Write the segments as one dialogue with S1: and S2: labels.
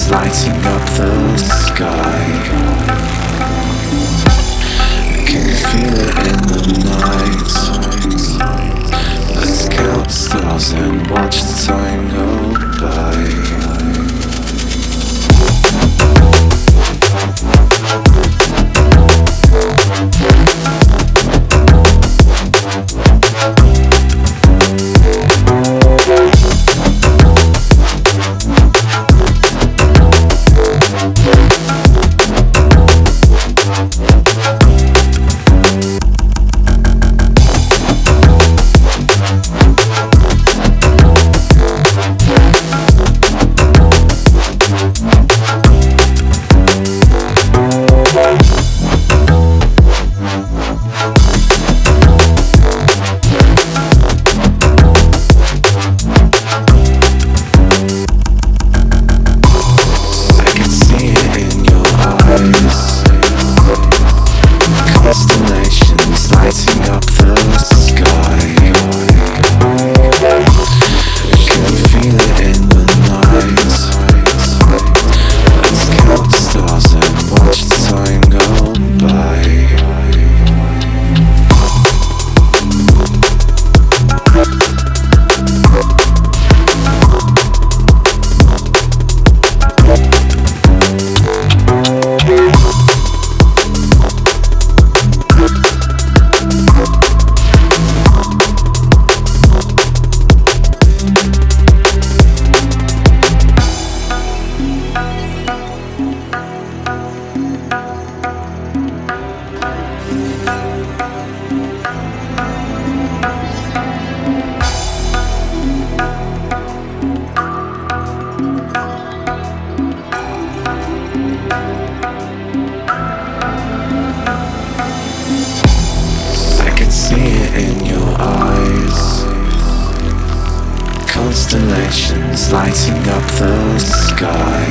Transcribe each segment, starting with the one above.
S1: lighting up the sky. Can you feel it in the night? Let's count the stars and watch the time go by. Constellations lighting up the sky. Can you feel it in the night? Let's count the stars and watch the time go by. In your eyes, constellations lighting up the sky.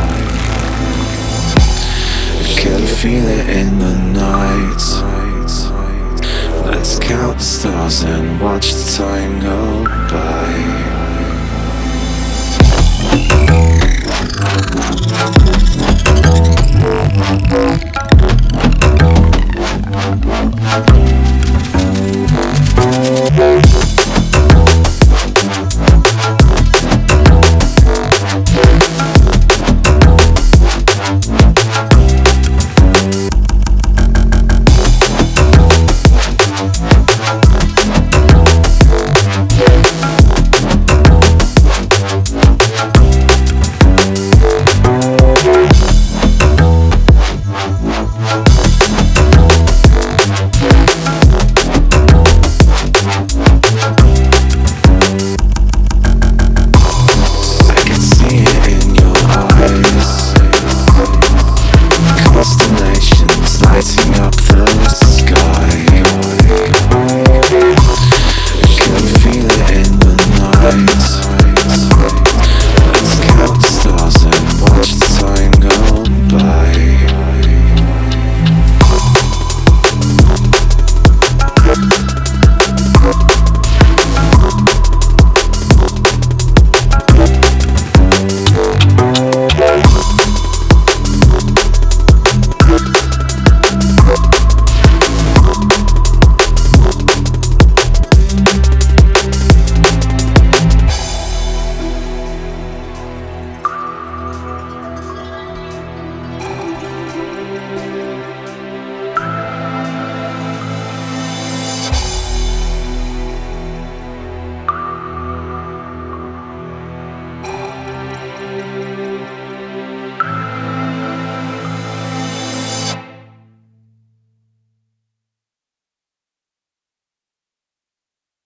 S1: Can you feel it in the night? Let's count the stars and watch the time go